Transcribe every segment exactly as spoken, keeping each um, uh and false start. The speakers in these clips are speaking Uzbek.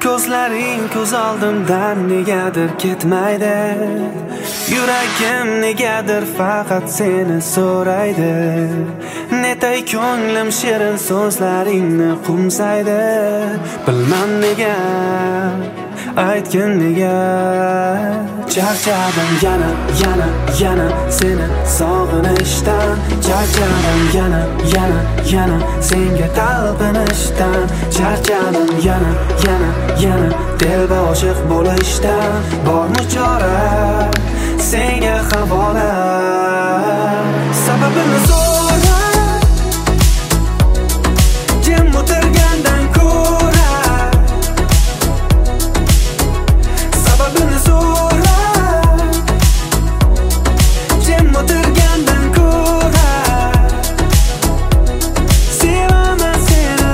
Ko'zlaring ko'z oldimdan negadir ketmaydi. Yuragim negadir faqat seni so'raydi. Netay ko'nglim shirin so'zlaringni qumsaydi. Bilmam nega, aytgin nega. Charchadim yana, yana, yana seni sog'inishdan. Charchadim yana, yana, yana senga talpinishdan. Charchadim yana, yana, yana dilba oshiq bo'lishdan. Bormi chora senga havola. Sababini so'ra, jim o'tirgandan ko'ra. Sababini so'ra, jim o'tirgandan ko'ra. Sevaman seni.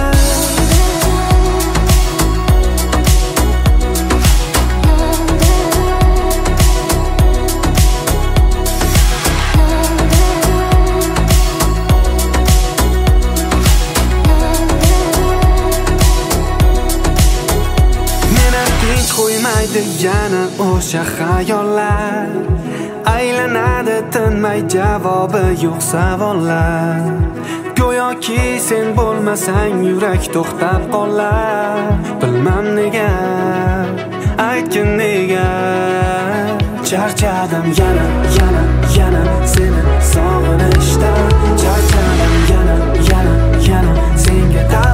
Qo'ymaydi yana o'sha xayollar. Aylanadi tinmay javobi yo'q savollar. Go'yoki sen bo'lmasang yurak to'xtab qolar. Bilmam nega, aytgin nega. Charchadim yana, yana, yana seni sog'inishdan. Charchadim yana, yana, yana senga